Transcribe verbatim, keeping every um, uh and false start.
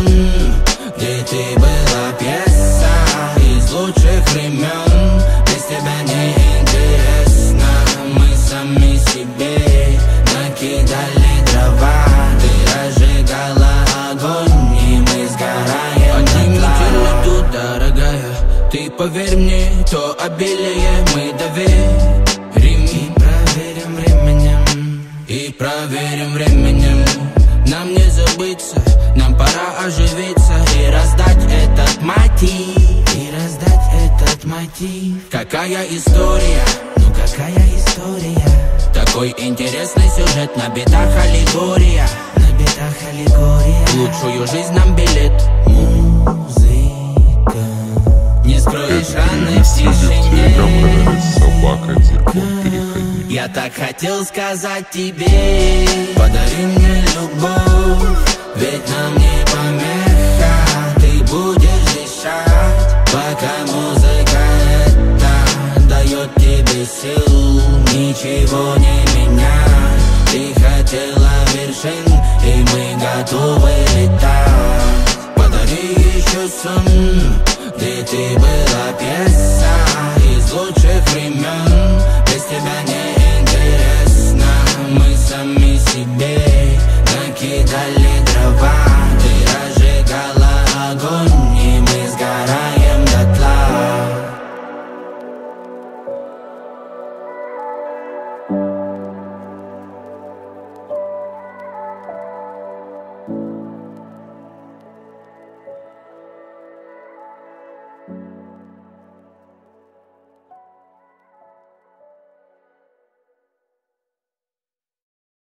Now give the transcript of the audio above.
где ты была пьеса из лучших времен. Без тебя не интересно, мы сами себе накидали дрова. Ты разжигала огонь, и мы сгораем. Одни недели тут, дорогая, ты поверь мне, то обилие мы доверим. И проверим временем, и проверим временем. Нам не забыться, нам пора оживиться и раздать этот мотив, и раздать этот мотив. Какая история, ну какая история. Такой интересный сюжет, на битах аллегория, на битах аллегория. В лучшую жизнь нам билет музыка. Не скроешь раны в тишине. Я так хотел сказать тебе, подари мне любовь, ведь нам не помеха. Ты будешь дышать, пока музыка эта дает тебе сил. Ничего не менять. Ты хотела вершин, и мы готовы летать. Подари еще сон, где ты была пьеса из лучших времен. Без тебя не интересно, мы сами себе накидали